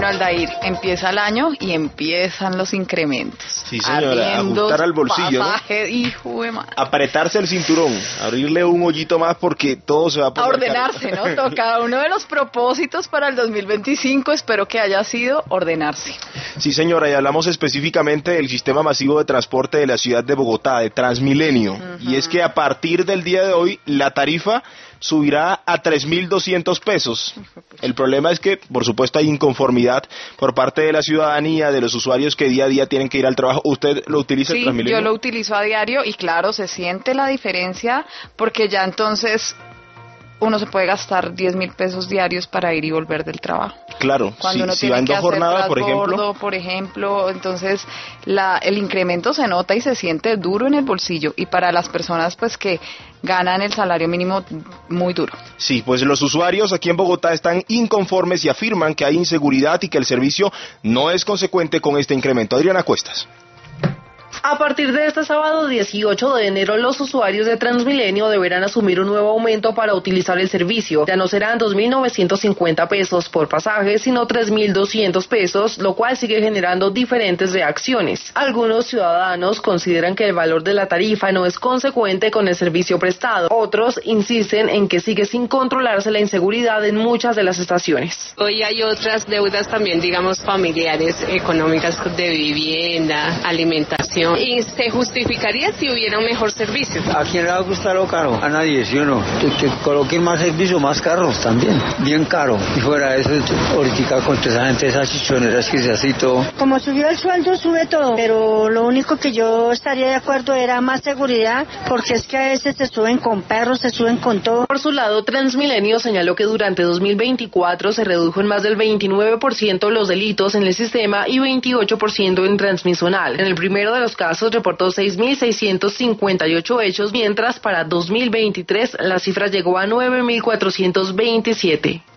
Bueno, Aldair, empieza el año y empiezan los incrementos. Sí, señora, ajustar al bolsillo, pasaje, ¿no? Hijo de madre. Apretarse el cinturón, abrirle un hoyito más porque todo se va a poner a ordenarse, caro, ¿no? Cada uno de los propósitos para el 2025 espero que haya sido ordenarse. Sí, señora, y hablamos específicamente del sistema masivo de transporte de la ciudad de Bogotá, de Transmilenio. Y es que a partir del día de hoy la tarifa subirá a 3.200 pesos. El problema es que, por supuesto, hay inconformidad por parte de la ciudadanía, de los usuarios que día a día tienen que ir al trabajo. ¿Usted lo utiliza el Transmilenio? Sí, yo lo utilizo a diario y claro, se siente la diferencia porque ya entonces uno se puede gastar 10.000 pesos diarios para ir y volver del trabajo. Claro, cuando uno si va en 2 jornadas, por ejemplo, entonces el incremento se nota y se siente duro en el bolsillo y para las personas pues que ganan el salario mínimo muy duro. Sí, pues los usuarios aquí en Bogotá están inconformes y afirman que hay inseguridad y que el servicio no es consecuente con este incremento. Adriana Cuestas. A partir de este sábado 18 de enero, los usuarios de Transmilenio deberán asumir un nuevo aumento para utilizar el servicio. Ya no serán 2.950 pesos por pasaje, sino 3.200 pesos, lo cual sigue generando diferentes reacciones. Algunos ciudadanos consideran que el valor de la tarifa no es consecuente con el servicio prestado. Otros insisten en que sigue sin controlarse la inseguridad en muchas de las estaciones. Hoy hay otras deudas también, digamos, familiares, económicas de vivienda, alimentación. Y se justificaría si hubiera un mejor servicio. ¿A quién le va a gustar lo caro? A nadie, ¿sí o no? Que coloquen más servicio, más carros también, bien caro. Y fuera de eso, ahorita con esa gente, esas chichoneras que se hace todo. Como subió el sueldo, sube todo, pero lo único que yo estaría de acuerdo era más seguridad, porque es que a veces se suben con perros, se suben con todo. Por su lado, Transmilenio señaló que durante 2024 se redujo en más del 29% los delitos en el sistema y 28% en transmisional. En el primero de los casos reportó 6.658 hechos, mientras para 2023 la cifra llegó a 9.427.